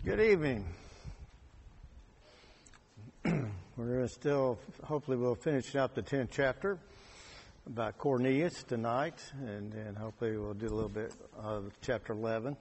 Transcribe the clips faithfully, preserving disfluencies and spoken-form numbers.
Good evening. We're still, hopefully we'll finish up the tenth chapter about Cornelius tonight, and then hopefully we'll do a little bit of chapter eleven.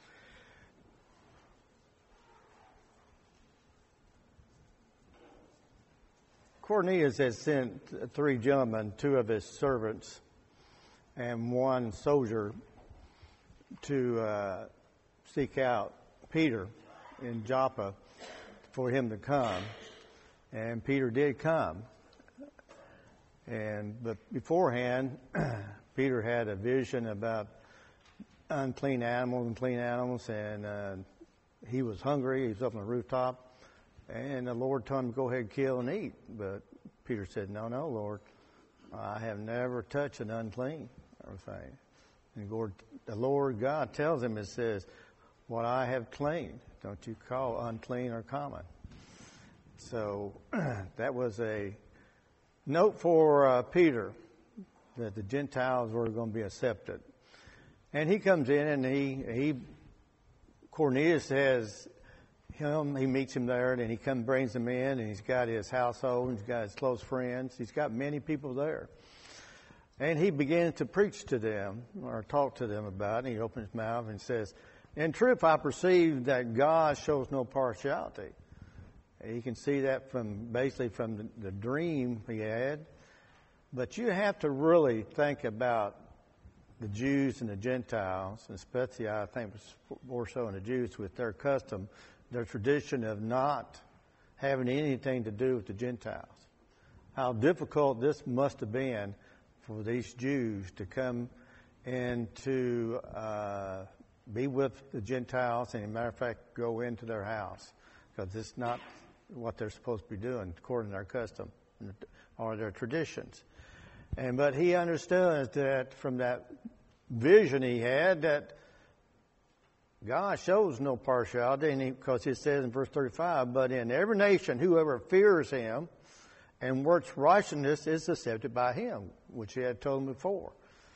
Cornelius had sent three gentlemen, two of his servants, and one soldier to uh, seek out Peter in Joppa for him to come. And Peter did come. And but beforehand, Peter had a vision about unclean animals and clean animals, and uh, he was hungry. He was up on the rooftop, and the Lord told him to go ahead and kill and eat. But Peter said, "No, no, Lord, I have never touched an unclean thing." And Lord, the Lord God tells him, it says, "What I have clean, don't you call unclean or common." So that was a note for uh, Peter that the Gentiles were going to be accepted. And he comes in and he, he Cornelius has him, he meets him there, and he comes, brings him in, and he's got his household, he's got his close friends, he's got many people there. And he begins to preach to them or talk to them about it. He opens his mouth and says, "In truth, I perceive that God shows no partiality." You can see that from basically from the, the dream he had. But you have to really think about the Jews and the Gentiles, and especially I think more so in the Jews with their custom, their tradition of not having anything to do with the Gentiles. How difficult this must have been for these Jews to come and to uh, be with the Gentiles, and as a matter of fact, go into their house, because it's not what they're supposed to be doing according to their custom or their traditions. And but he understood that from that vision he had that God shows no partiality, and he, because it says in verse thirty-five, "But in every nation whoever fears him and works righteousness is accepted by him," which he had told him before.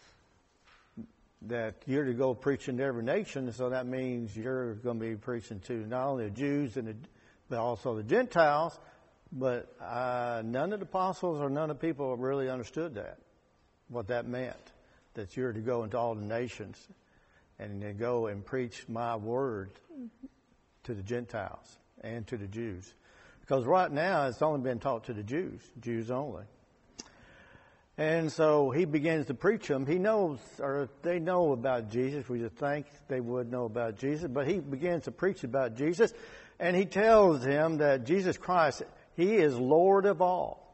That you're to go preaching to every nation, so that means you're going to be preaching to not only the Jews and the but also the Gentiles, but uh, none of the apostles or none of the people really understood that, what that meant, that you're to go into all the nations and to go and preach my word to the Gentiles and to the Jews. Because right now it's only been taught to the Jews, Jews only. And so he begins to preach them. He knows, or they know about Jesus. We just think they would know about Jesus, but he begins to preach about Jesus. And he tells him that Jesus Christ, he is Lord of all.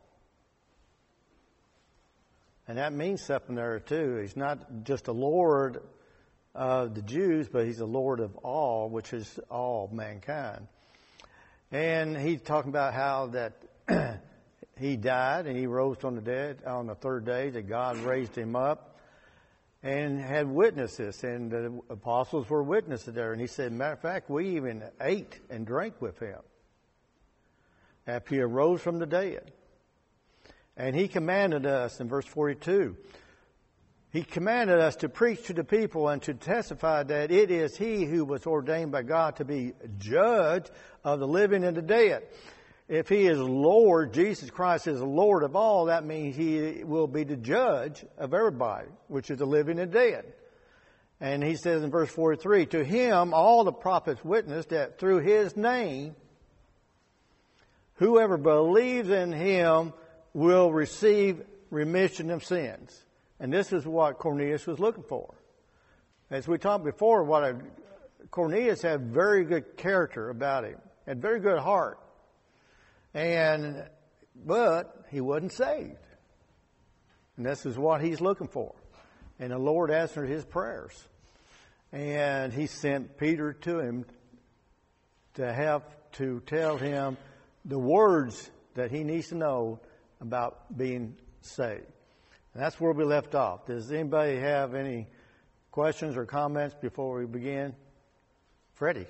And that means something there too. He's not just a Lord of the Jews, but he's a Lord of all, which is all mankind. And he's talking about how that he died and he rose from the dead on the third day, that God raised him up. And had witnesses, and the apostles were witnesses there. And he said, matter of fact, we even ate and drank with him after he arose from the dead. And he commanded us in verse forty-two, he commanded us to preach to the people and to testify that it is he who was ordained by God to be judge of the living and the dead. If he is Lord, Jesus Christ is Lord of all, that means he will be the judge of everybody, which is the living and dead. And he says in verse forty-three, "To him all the prophets witness that through his name, whoever believes in him will receive remission of sins." And this is what Cornelius was looking for. As we talked before, what a, Cornelius had very good character about him, had very good heart. And, but he wasn't saved. And this is what he's looking for. And the Lord answered his prayers. And he sent Peter to him to help to tell him the words that he needs to know about being saved. And that's where we left off. Does anybody have any questions or comments before we begin? Freddie.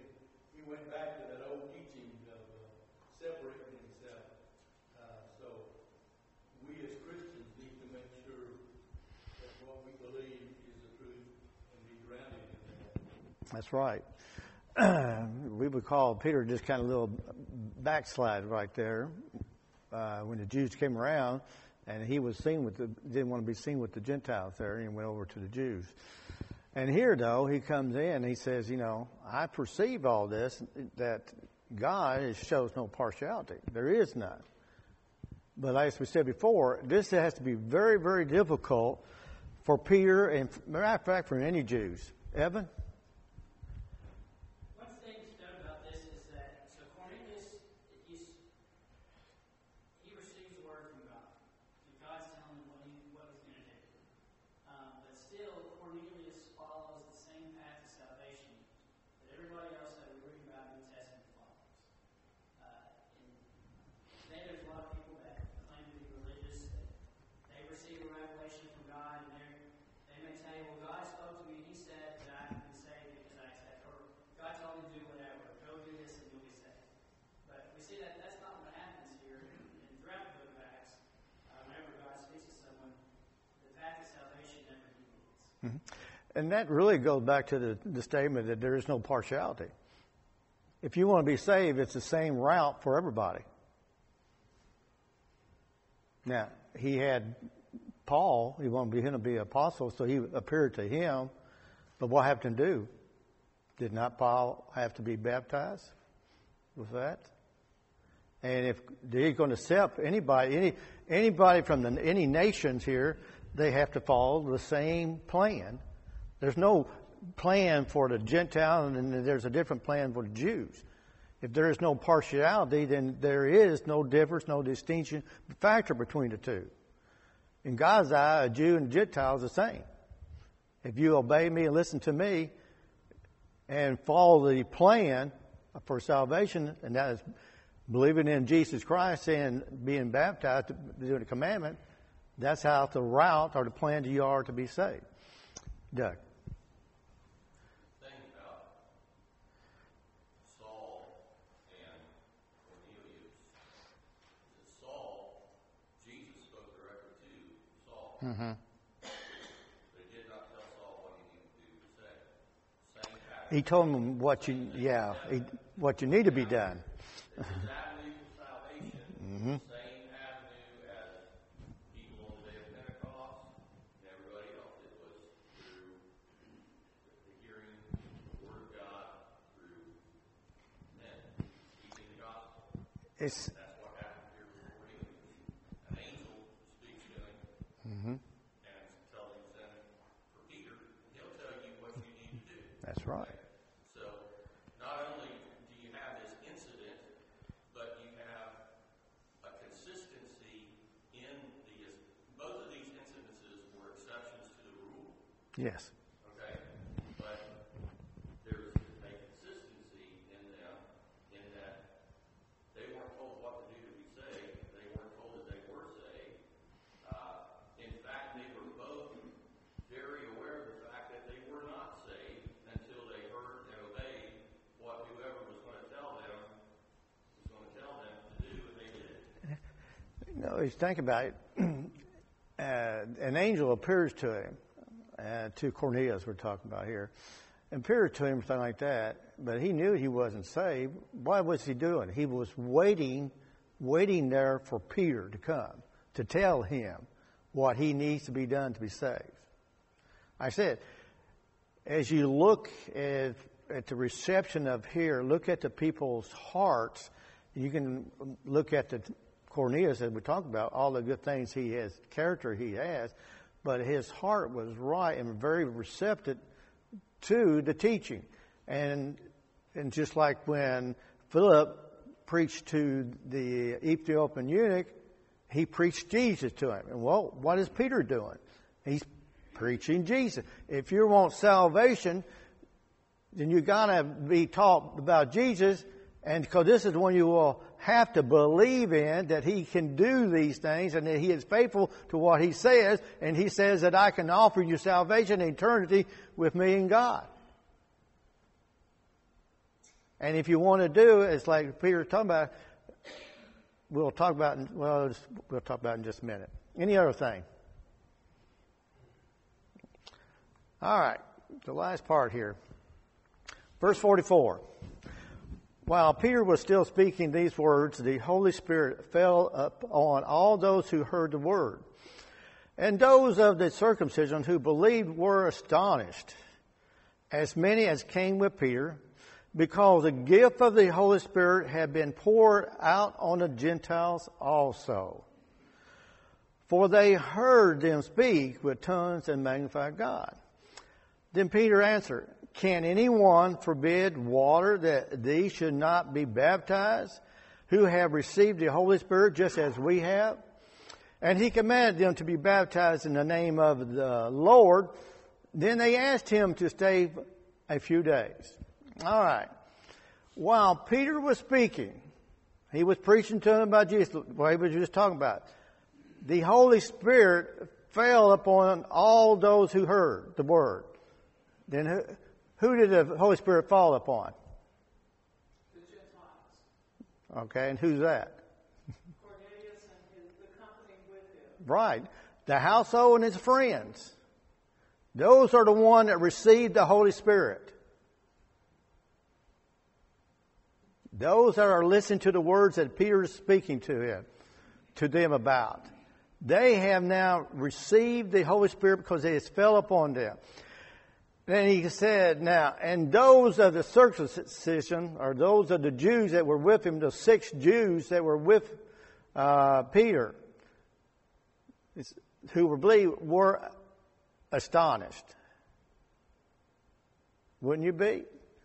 Back to that old teaching of uh, separating himself. Uh, so That's right. We would call Peter just kind of a little backslide right there uh, when the Jews came around, and he was seen with the didn't want to be seen with the Gentiles there, and he went over to the Jews. And here, though, he comes in and he says, you know, I perceive all this, that God shows no partiality. There is none. But as we said before, this has to be very, very difficult for Peter and, matter of fact, for any Jews. Evan? And that really goes back to the, the statement that there is no partiality. If you want to be saved, it's the same route for everybody. Now, he had Paul, he wanted him to be an apostle, so he appeared to him. But what happened to do? Did not Paul have to be baptized with that? And if he's going to accept anybody, any anybody from the, any nations here, they have to follow the same plan. There's no plan for the Gentile, and then there's a different plan for the Jews. If there is no partiality, then there is no difference, no distinction factor between the two. In God's eye, a Jew and a Gentile is the same. If you obey me and listen to me and follow the plan for salvation, and that is believing in Jesus Christ and being baptized, doing the commandment, that's how the route or the plan you are to be saved. Doug. Think about Saul and Cornelius. Saul, Jesus spoke directly to Saul. Mm-hmm. But he did not tell Saul what he needed to do to say. Same pattern. He told him what you, yeah, he, what you need to be done. This is avenue for salvation. Mm-hmm. Same avenue as people on the day of Pentecost and everybody else. It was through the hearing the Word of God, through men speaking the gospel. It's, That's what happened here with Cornelius. An angel speaks to him mm-hmm. and tells him to send for Peter. He'll tell you what you need to do. That's right. So not only do you have this incident, but you have a consistency in the, both of these incidences were exceptions to the rule. Yes. Okay? But there's a consistency in them in that they weren't told what to do to be saved. They weren't told that they were saved. Uh, in fact, they were both very aware of the fact that they were not saved until they heard and obeyed what whoever was going to tell them was going to tell them to do, and they did. You know, you think about it. Uh, an angel appears to him, uh, to Cornelius we're talking about here, appeared to him, something like that, but he knew he wasn't saved. What was he doing? He was waiting, waiting there for Peter to come, to tell him what he needs to be done to be saved. I said, as you look at, at the reception of here, look at the people's hearts, you can look at the Cornelius, as we talked about, all the good things he has, character he has, but his heart was right and very receptive to the teaching. And and just like when Philip preached to the Ethiopian eunuch, he preached Jesus to him. And well, what is Peter doing? He's preaching Jesus. If you want salvation, then you got to be taught about Jesus, and because this is the one you will have to believe in, that he can do these things and that he is faithful to what he says, and he says that I can offer you salvation and eternity with me and God. And if you want to do it, it's like Peter's talking about, we'll talk about, well, we'll talk about in just a minute. Any other thing? All right, the last part here. Verse forty-four. While Peter was still speaking these words, the Holy Spirit fell upon all those who heard the word. And those of the circumcision who believed were astonished, as many as came with Peter, because the gift of the Holy Spirit had been poured out on the Gentiles also. For they heard them speak with tongues and magnify God. Then Peter answered, Can anyone forbid water that these should not be baptized, who have received the Holy Spirit just as we have? And he commanded them to be baptized in the name of the Lord. Then they asked him to stay a few days. All right. While Peter was speaking, he was preaching to them about Jesus, what he was just talking about. The Holy Spirit fell upon all those who heard the word. Then who, who did the Holy Spirit fall upon? The Gentiles. Okay, and who's that? Cornelius and his, the company with him. Right. The household and his friends. Those are the one that received the Holy Spirit. Those that are listening to the words that Peter is speaking to him, to them about. They have now received the Holy Spirit because it has fell upon them. Then he said, now, and those of the circumcision, or those of the Jews that were with him, the six Jews that were with uh, Peter, who were believed, were astonished. Wouldn't you be?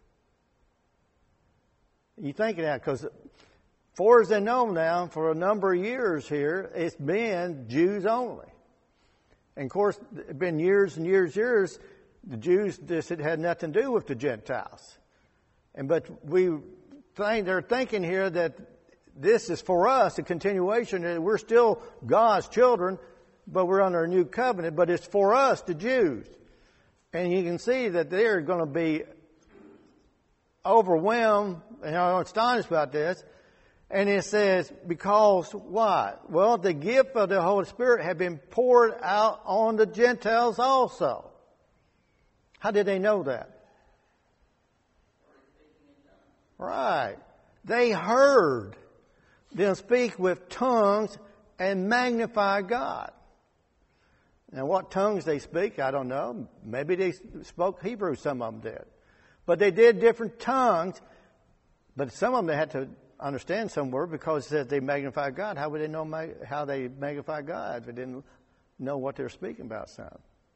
You thinking that because, far as they know now, for a number of years here, it's been Jews only. And of course, it's been years and years, years. The Jews just had nothing to do with the Gentiles. And but we think they're thinking here that this is for us a continuation. That we're still God's children, but we're under a new covenant. But it's for us, the Jews. And you can see that they're going to be overwhelmed and astonished about this. And it says, because what? Well, the gift of the Holy Spirit had been poured out on the Gentiles also. How did they know that? Right. They heard them speak with tongues and magnify God. Now, what tongues they speak, I don't know. Maybe they spoke Hebrew, some of them did. But they did different tongues. But some of them they had to understand some word because it says they magnify God. How would they know how they magnify God if they didn't know what they were speaking about? Some.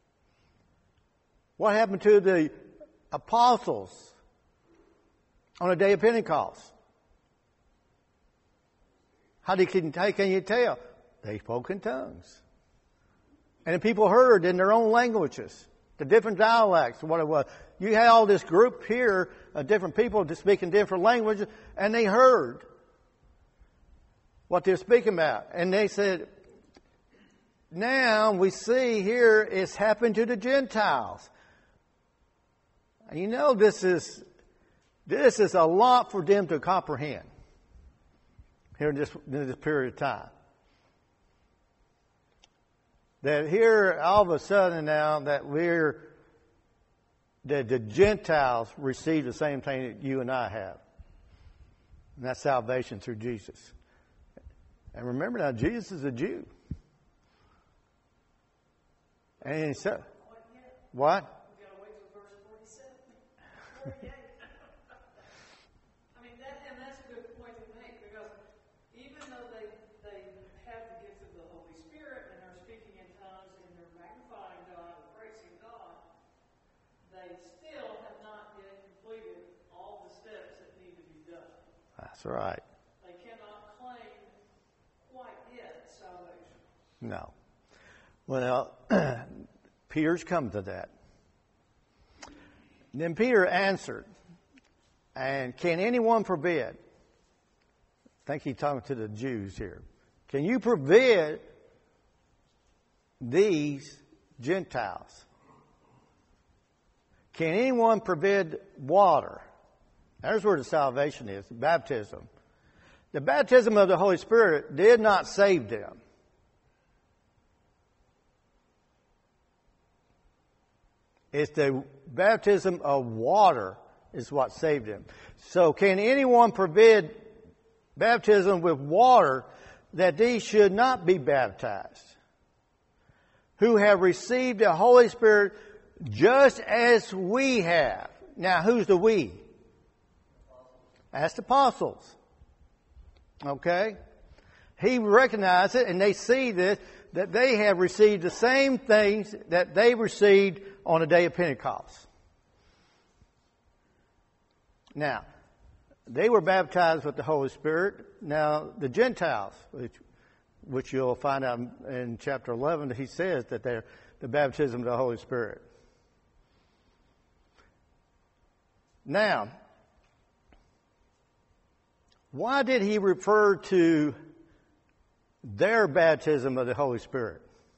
What happened to the apostles on the day of Pentecost? How did can, how can you tell? They spoke in tongues. And the people heard in their own languages, the different dialects, what it was. You had all this group here of different people speaking different languages, and they heard what they're speaking about. And they said, now we see here it's happened to the Gentiles. You know, this is this is a lot for them to comprehend here in this, in this period of time. That here, all of a sudden now, that we're that the Gentiles receive the same thing that you and I have, and that's salvation through Jesus. And remember now, Jesus is a Jew, and he said, "What?" I mean, that, and that's a good point to make, because even though they, they have the gift of the Holy Spirit and are speaking in tongues and they're magnifying God and praising God, they still have not yet completed all the steps that need to be done. That's right. They cannot claim quite yet salvation. No. Well, Peter's come to that. Then Peter answered, and can anyone forbid? I think he's talking to the Jews here. Can you forbid these Gentiles? Can anyone forbid water? There's where the salvation is, baptism. The baptism of the Holy Spirit did not save them. It's the baptism of water is what saved him. So can anyone forbid baptism with water that these should not be baptized, who have received the Holy Spirit just as we have? Now, who's the we? That's the apostles. Okay? He recognized it, and they see this, that they have received the same things that they received on the day of Pentecost. Now, they were baptized with the Holy Spirit. Now, the Gentiles, which, which you'll find out in chapter eleven, he says that they're the baptism of the Holy Spirit. Now, why did he refer to their baptism of the Holy Spirit?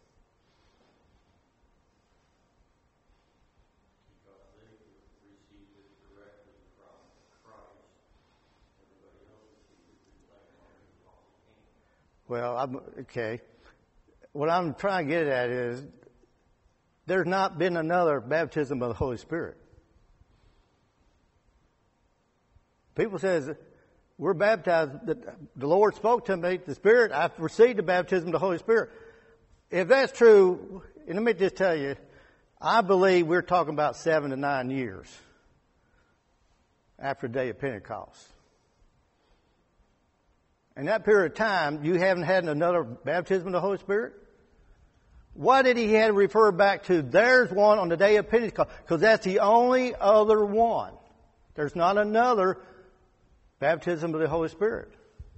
Well, I'm, okay. What I'm trying to get at is there's not been another baptism of the Holy Spirit. People says, we're baptized, the Lord spoke to me, the Spirit, I've received the baptism of the Holy Spirit. If that's true, and let me just tell you, I believe we're talking about seven to nine years after the day of Pentecost. In that period of time, you haven't had another baptism of the Holy Spirit? Why did he have to refer back to there's one on the day of Pentecost? Because that's the only other one. There's not another baptism of the Holy Spirit.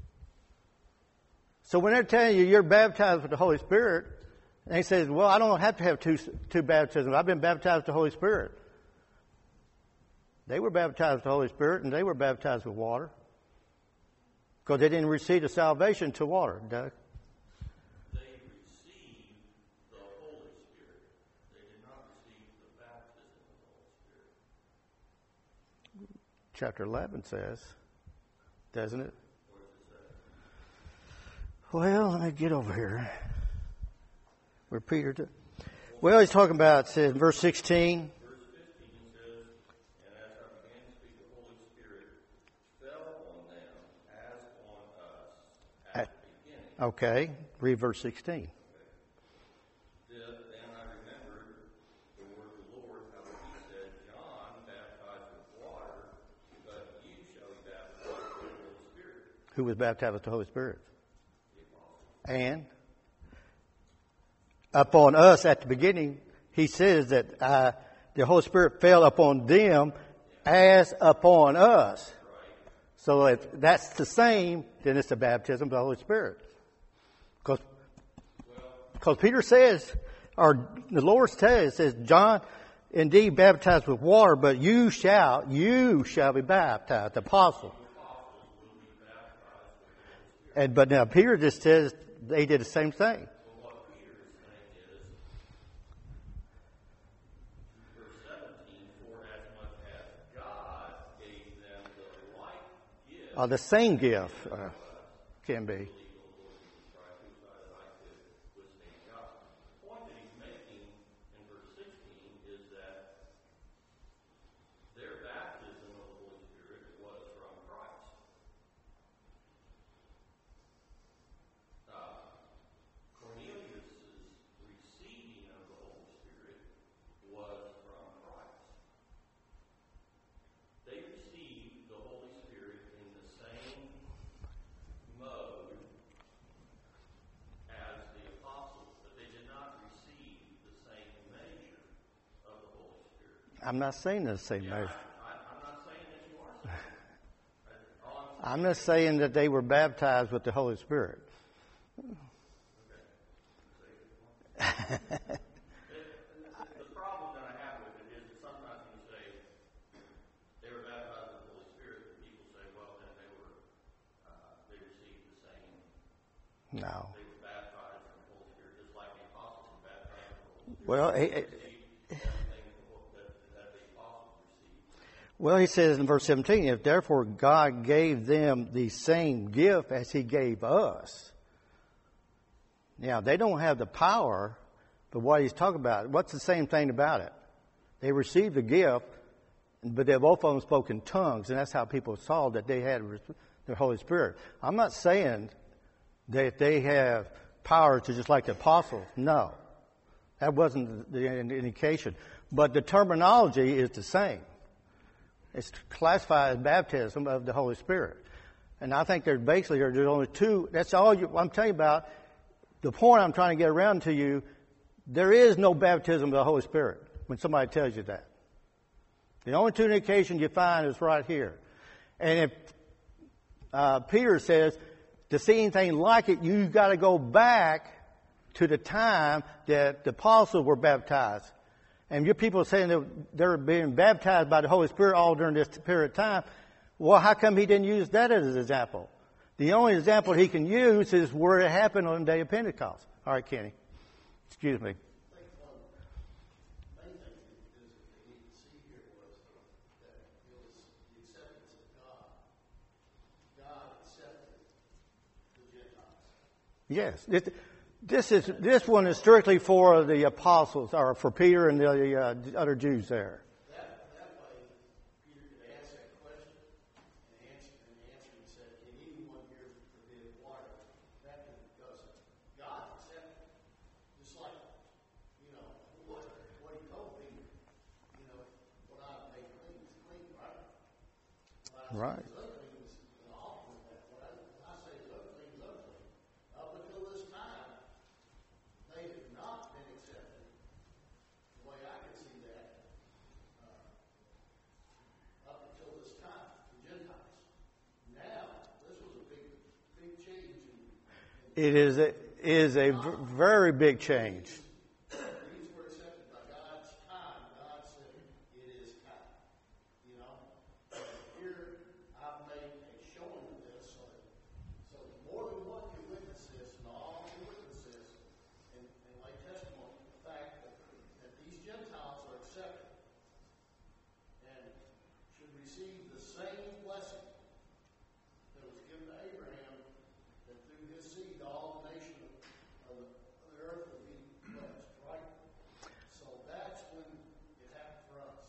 So when they're telling you you're baptized with the Holy Spirit, and he says, well, I don't have to have two, two baptisms. I've been baptized with the Holy Spirit. They were baptized with the Holy Spirit, and they were baptized with water. Because they didn't receive the salvation to water, Doug. They received the Holy Spirit. They did not receive the baptism of the Holy Spirit. Chapter eleven says, doesn't it? What does it say? Well, let me get over here. Where Peter did. Well, he's talking about, it says in verse sixteen. Verse fifteen says, and as I began to speak, the Holy Spirit fell on them as on us at the beginning. Okay, read verse sixteen. Then I remembered the word of the Lord, how he said, John baptized with water, but you shall be baptized with the Holy Spirit. Who was baptized with the Holy Spirit? And upon us at the beginning, he says that uh, the Holy Spirit fell upon them as upon us. So if that's the same, then it's the baptism of the Holy Spirit. Because because Peter says, or the Lord says, says, John indeed baptized with water, but you shall, you shall be baptized, the apostle. And but now Peter just says they did the same thing. Uh, the same gift uh, can be. The point that he's making in verse sixteen is that their baptism of the Holy Spirit was from Christ. Uh, Cornelius' receiving of the Holy Spirit was from Christ. They received the Holy Spirit in the same mode as the apostles, but they did not receive the same measure of the Holy Spirit. I'm not saying the same Yeah, measure. I, I'm not saying that you are saying that. All I'm I'm not saying that they were baptized with the Holy Spirit. The problem that I have with it is that sometimes when you say they were baptized with the Holy Spirit, people say, well, then they were, uh, they received the same, No. they were baptized in the Holy Spirit, just like the apostles were baptized in the Holy Spirit. Well, he, They received everything that, that the apostles received. well, he says in verse seventeen, if therefore God gave them the same gift as he gave us. Now, they don't have the power, but what he's talking about, what's the same thing about it? They received the gift but they both of them spoke in tongues, and that's how people saw that they had the Holy Spirit. I'm not saying that they have power to just like the apostles. No, that wasn't the indication. But the terminology is the same. It's classified as baptism of the Holy Spirit. And I think there's basically there's only two. That's all you, I'm telling you about. The point I'm trying to get around to you, there is no baptism of the Holy Spirit when somebody tells you that. The only two indications you find is right here. And if uh, Peter says, to see anything like it, you've got to go back to the time that the apostles were baptized. And your people are saying that they're being baptized by the Holy Spirit all during this period of time. Well, how come he didn't use that as an example? The only example he can use is where it happened on the day of Pentecost. All right, Kenny. Excuse me. Yes. This, this is this one is strictly for the apostles, or for Peter and the uh, other Jews there. That, that way, Peter could ask that question and answer, and answer and said, "Can anyone here forbid water?" That because God accepted, just like you know what what He told Peter. You know, what I made clean is clean, right? What I Right. It is a, is a v- very big change. These were accepted by God's time. God said, it is time. You know? Here, I've made a showing of this so that, so that more than one can witness this, and all can witness this, and, and lay testimony to the fact that, that these Gentiles are accepted and should receive the same blessing that was given to Abraham, that through his seed all the nation of the, of the earth will be blessed, right? So that's when it happened for us.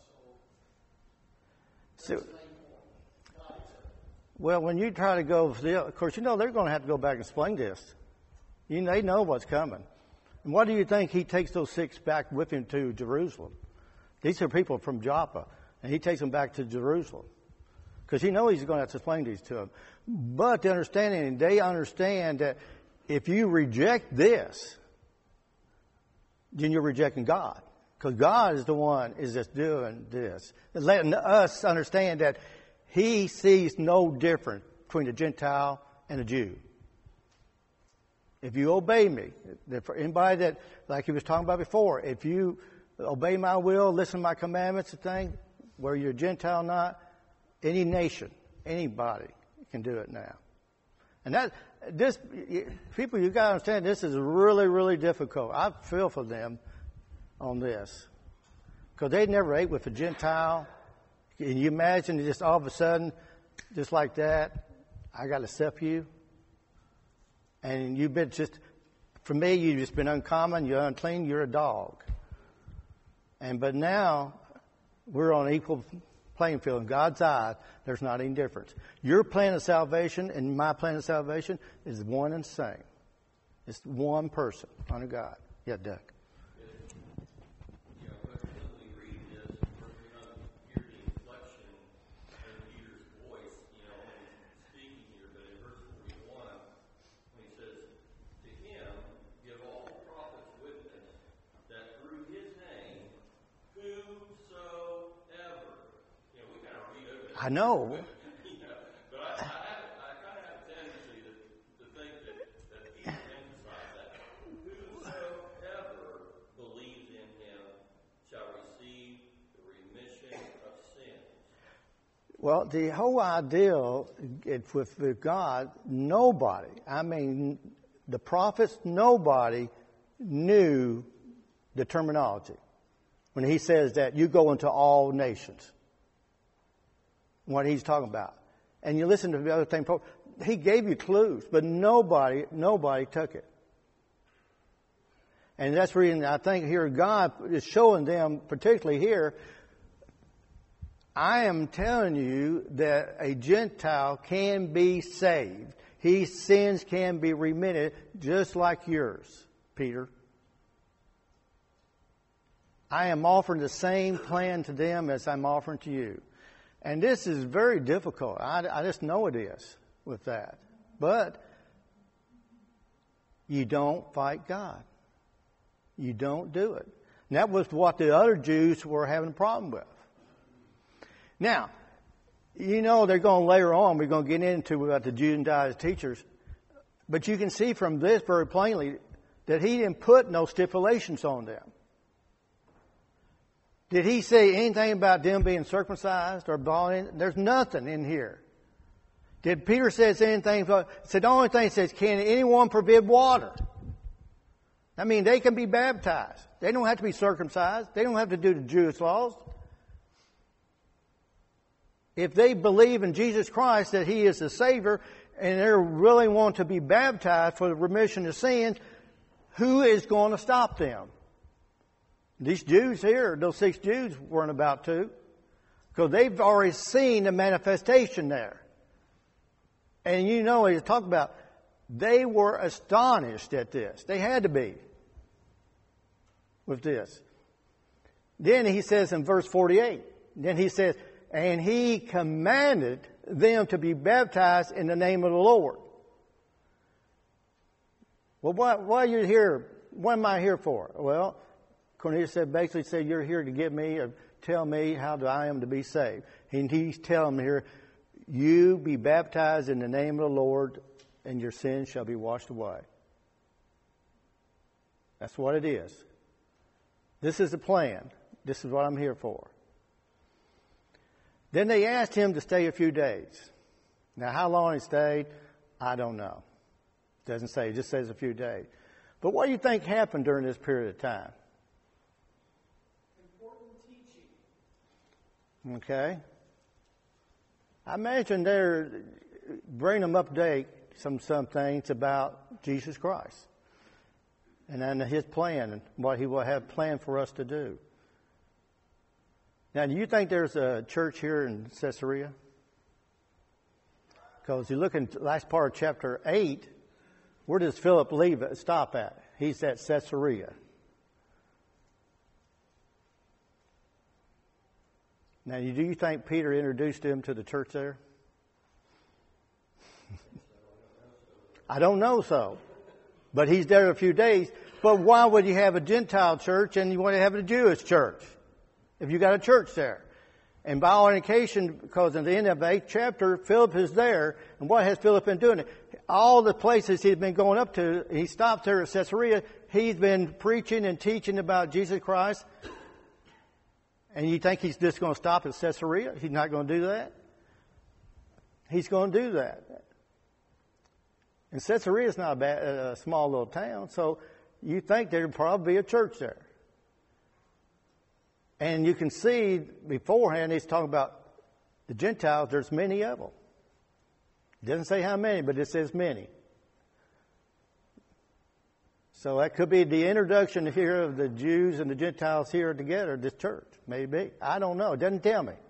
So that's So, the main point. God accepted. well, when you try to go, of course, you know they're going to have to go back and explain this. You, they know what's coming. And what do you think he takes those six back with him to Jerusalem? These are people from Joppa, and he takes them back to Jerusalem. Because he knows he's going to have to explain these to them. But the understanding, they understand that if you reject this, then you're rejecting God. Because God is the one is just doing this. And letting us understand that he sees no difference between a Gentile and a Jew. If you obey me, for anybody that, like he was talking about before, if you obey my will, listen to my commandments and things, whether you're a Gentile or not, any nation, anybody can do it now. And that, this, people, you got to understand, this is really, really difficult. I feel for them on this. Because they never ate with a Gentile. Can you imagine just all of a sudden, just like that, I got to accept you? And you've been just, for me, you've just been uncommon, you're unclean, you're a dog. And, but now, we're on equal playing field. In God's eyes, there's not any difference. Your plan of salvation and my plan of salvation is one and the same. It's one person under God. Yeah, Doug. You know, but when we read this, we're going to hear the inflection in Peter's voice, you know, when he's speaking here. But in verse forty-one, when he says, "To him give all the prophets witness that through his name, whosoever," you know, we kind of read over that. I know. You know, but I, I, have, I kind of have a tendency to, to think that, that Peter emphasized that. Whosoever believes in him shall receive the remission of sins. Well, the whole ideal it, with, with God, nobody, I mean, the prophets, nobody knew the terminology when he says that you go into all nations. What he's talking about. And you listen to the other thing, he gave you clues, but nobody, nobody took it. And that's reason I think here God is showing them, particularly here, I am telling you that a Gentile can be saved. His sins can be remitted just like yours, Peter. I am offering the same plan to them as I'm offering to you. And this is very difficult. I, I just know it is with that. But you don't fight God. You don't do it. And that was what the other Jews were having a problem with. Now, you know they're going to later on, we're going to get into about the Judaizing teachers. But you can see from this very plainly that he didn't put no stipulations on them. Did he say anything about them being circumcised or bald? There's nothing in here. Did Peter say anything? Said the only thing says, can anyone forbid water? I mean, they can be baptized. They don't have to be circumcised. They don't have to do the Jewish laws. If they believe in Jesus Christ that He is the Savior and they really want to be baptized for the remission of sins, who is going to stop them? These Jews here, those six Jews weren't about to, because they've already seen the manifestation there. And you know, he talked about, they were astonished at this. They had to be with this. Then he says in verse forty-eight, then he says, and he commanded them to be baptized in the name of the Lord. Well, why, why are you here? What am I here for? Well, Cornelius said, basically said, you're here to get me or tell me how I am to be saved. And he's telling me here, you be baptized in the name of the Lord and your sins shall be washed away. That's what it is. This is the plan. This is what I'm here for. Then they asked him to stay a few days. Now, how long he stayed, I don't know. It doesn't say. It just says a few days. But what do you think happened during this period of time? Important teaching. Okay. I imagine they're bringing them up to date some, some things about Jesus Christ. And then His plan and what He will have planned for us to do. Now, do you think there's a church here in Caesarea? Because you look in the last part of chapter eight, where does Philip leave it, stop at? He's at Caesarea. Now, do you think Peter introduced him to the church there? I don't know so. But he's there a few days. But why would you have a Gentile church and you want to have a Jewish church? If you got a church there. And by all indication, because in the end of the eighth chapter, Philip is there. And what has Philip been doing? All the places he's been going up to, he stops there at Caesarea. He's been preaching and teaching about Jesus Christ. And you think he's just going to stop at Caesarea? He's not going to do that? He's going to do that. And Caesarea is not a, bad, a small little town, so you think there'd probably be a church there. And you can see beforehand he's talking about the Gentiles, there's many of them. It doesn't say how many, but it says many. So that could be the introduction here of the Jews and the Gentiles here together, this church. Maybe. I don't know. It doesn't tell me.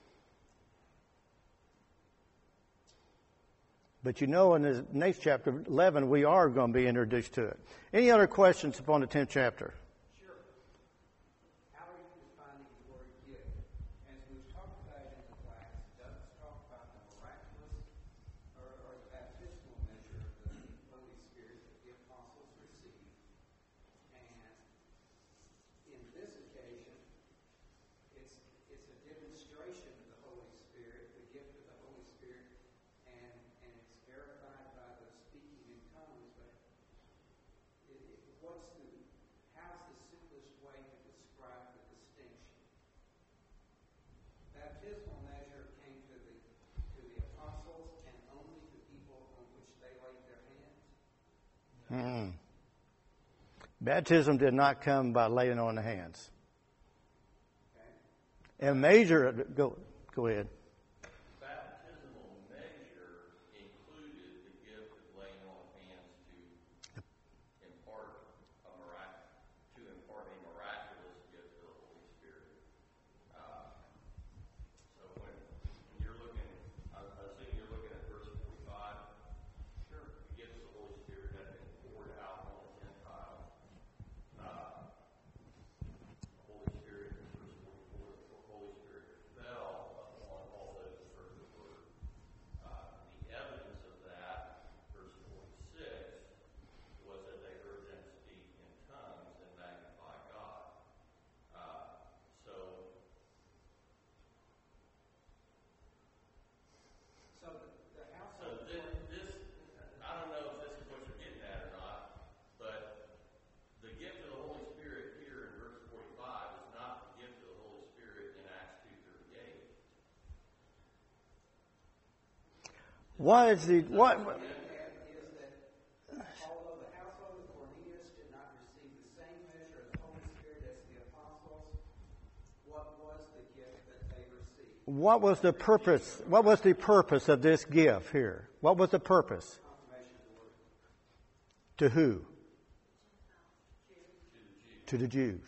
But you know in the next chapter, eleven, we are going to be introduced to it. Any other questions upon the tenth chapter? Sure. How are you defining the word gift? As we've talked about in the class, does it talk about the miraculous or, or the baptismal measure of the Holy Spirit that the apostles received? And in this occasion, it's it's a demonstration of the Holy Spirit, the gift of the Holy Spirit, and and it's verified by the speaking in tongues. But it, it, what's the how's the simplest way to describe the distinction? Baptismal measure came to the to the apostles and only to people on which they laid their hands. Mm. Baptism did not come by laying on the hands. Okay. And measure, go, go ahead. Baptismal measure included the gift of laying on hands to impart a mirac- to impart a miraculous gift of the Holy Spirit. Uh, so What is the what? Is that although the household of Cornelius did not receive the same measure of the Holy Spirit as the apostles, what was the gift that they received? What was the purpose? What was the purpose of this gift here? What was the purpose? Confirmation of the word. To who? To the Jews.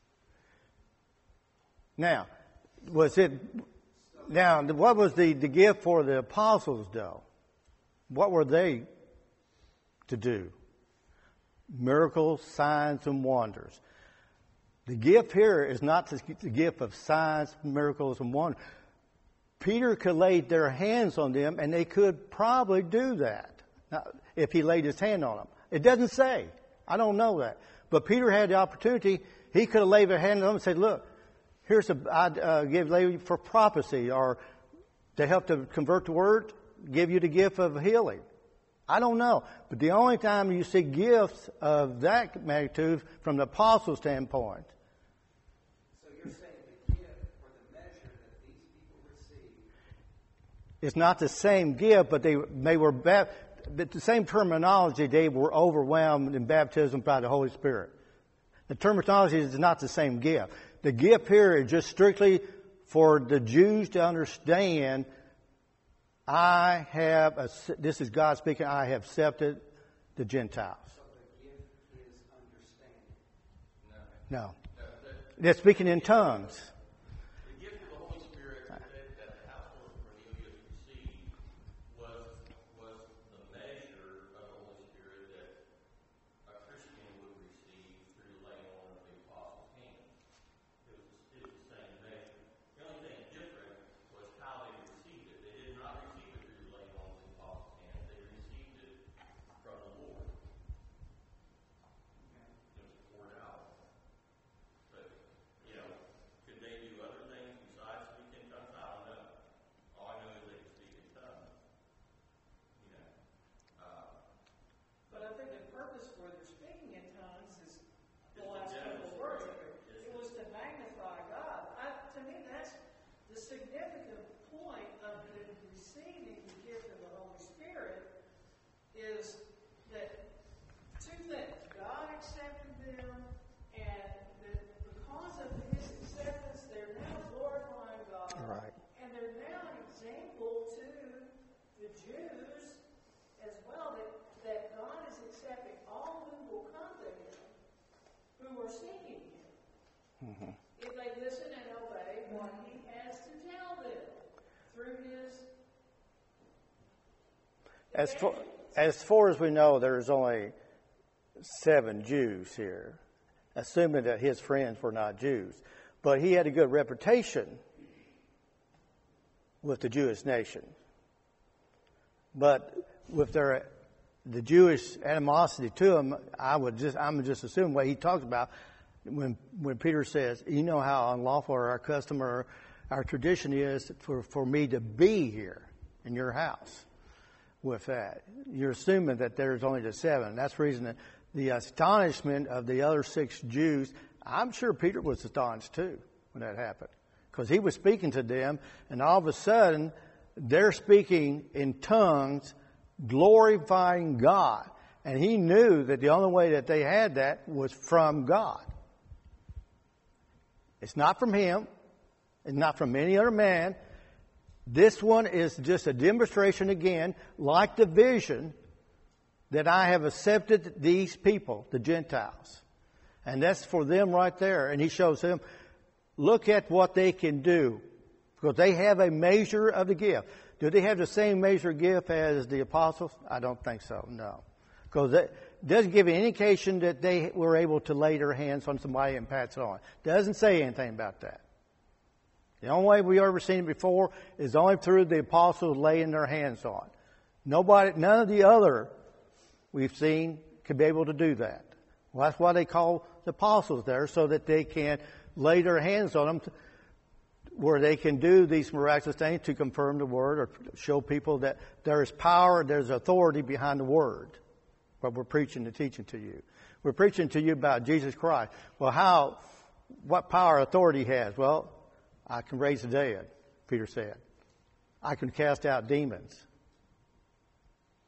Now, was it? Now, what was the, the gift for the apostles, though? What were they to do? Miracles, signs, and wonders. The gift here is not the, the gift of signs, miracles, and wonders. Peter could lay their hands on them, and they could probably do that now, if he laid his hand on them. It doesn't say. I don't know that. But Peter had the opportunity. He could have laid a hand on them and said, look, here's a, I uh, give lay for prophecy or to help to convert the word, give you the gift of healing. I don't know. But the only time you see gifts of that magnitude from the apostle standpoint. So you're saying the gift or the measure that these people received. It's not the same gift, but they, they were, but the same terminology, they were overwhelmed in baptism by the Holy Spirit. The terminology is not the same gift. The gift here is just strictly for the Jews to understand, I have, a, this is God speaking, I have accepted the Gentiles. So the gift is understanding. No. They're speaking in tongues. The gift of the Holy Spirit that, that the household of Cornelius received was, was the measure of the Holy Spirit that a Christian would receive through laying on of the apostles' hands. It was, it was the same measure. The only thing different was how they received it. They did not receive it through laying on of the apostles' hands. They received it from the Lord. It was poured out. But, you know, could they do other things besides speak in tongues? I don't know. All I know is they could speak in tongues. You know. Uh, But I think the purpose for their speaking in tongues is the It's last to couple of demonstrate. words of it. It's- It was to magnify God. I, to me, that's the significant point of the receiving the gift of the Holy Spirit is that two things. God accepted them, and that because of His acceptance, they're now glorifying God. Right. And they're now an example to the Jews as well, that, that God is accepting all who will come to Him, who are seeking Him, Mm-hmm. if they listen and obey what He has to tell them through His As far, as far as we know, there's only seven Jews here, assuming that his friends were not Jews. But he had a good reputation with the Jewish nation. But with their the Jewish animosity to him, I would just I'm just assuming what he talks about when when Peter says, you know how unlawful our custom or our tradition is for, for me to be here in your house. With that, you're assuming that there's only the seven. That's the reason that the astonishment of the other six Jews, I'm sure Peter was astonished too when that happened. Because he was speaking to them, and all of a sudden, they're speaking in tongues, glorifying God. And he knew that the only way that they had that was from God. It's not from him. It's not from any other man. This one is just a demonstration again, like the vision, that I have accepted these people, the Gentiles. And that's for them right there. And he shows them, look at what they can do. Because they have a measure of the gift. Do they have the same measure of gift as the apostles? I don't think so, no. Because it doesn't give any indication that they were able to lay their hands on somebody and pass it on. Doesn't say anything about that. The only way we've ever seen it before is only through the apostles laying their hands on. Nobody, none of the other we've seen could be able to do that. Well, that's why they call the apostles there, so that they can lay their hands on them to, where they can do these miraculous things to confirm the word or show people that there is power, there's authority behind the word. What we're preaching and teaching to you. We're preaching to you about Jesus Christ. Well, how, what power authority he has? Well, I can raise the dead, Peter said. I can cast out demons.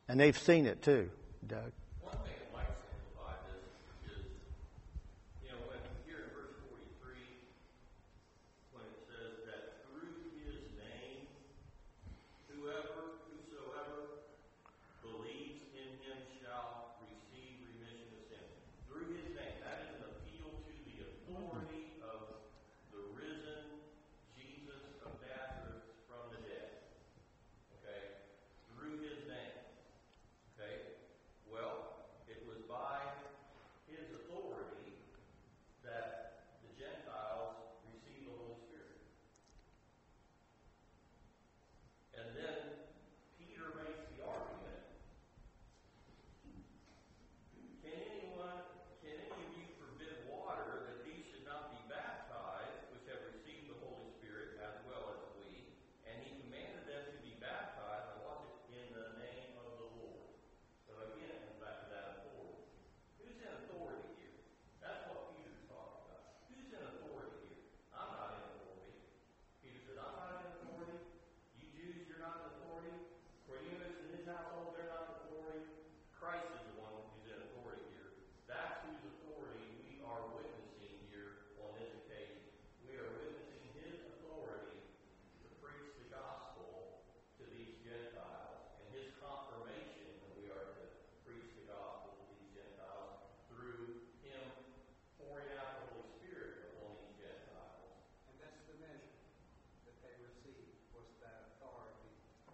And they've seen it too, Doug. One thing that might simplify this is, you know, when here in verse forty-three, when it says that through his name, whoever, whosoever believes in him shall receive remission of sin. Through his name, that is an appeal to the authority of the risen Jesus of Nazareth from the dead. Okay? Through his name. Okay? Well, it was by his authority that the Gentiles received the Holy Spirit. And then Peter makes the argument, can anyone, can any of you forbid water that these should not be baptized, which have received the Holy Spirit as well as we? And he commanded them to be baptized, and watch it, in the name of the Lord. So again, it comes back to that authority. Who's in authority here? That's what Peter's talking about. Who's in authority here? I'm not in authority. Peter said, I'm not in authority. You Jews, you're not in authority. Cornelius and his household, they're not in authority. Christ is the one who's in authority here. That's whose authority we are witnessing here on this occasion. We are witnessing his authority to preach the gospel to these Gentiles, and his confirmation that we are to preach the gospel to these Gentiles through him pouring out the Holy Spirit upon these Gentiles. And that's the measure that they received, was that authority.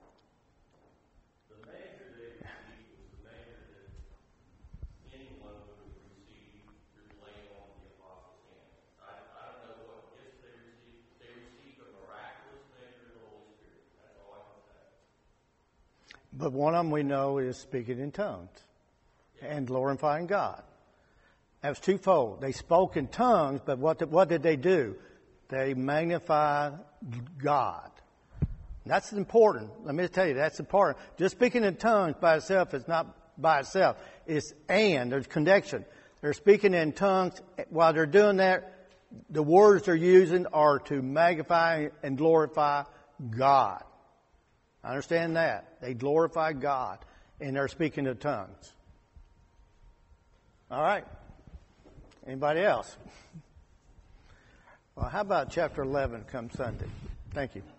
The measure they received was the measure that anyone would have received through laying on the apostles' hands. I, I don't know what gifts they received. They received a miraculous measure of the Holy Spirit. That's all I can say. But one of them we know is speaking in tongues and glorifying God. That was twofold. They spoke in tongues, but what did, what did they do? They magnified God. That's important. Let me tell you, that's important. Just speaking in tongues by itself is not by itself. It's and, there's connection. They're speaking in tongues. While they're doing that, the words they're using are to magnify and glorify God. Understand that. They glorify God, and they're speaking in tongues. All right. Anybody else? Well, how about chapter eleven come Sunday? Thank you.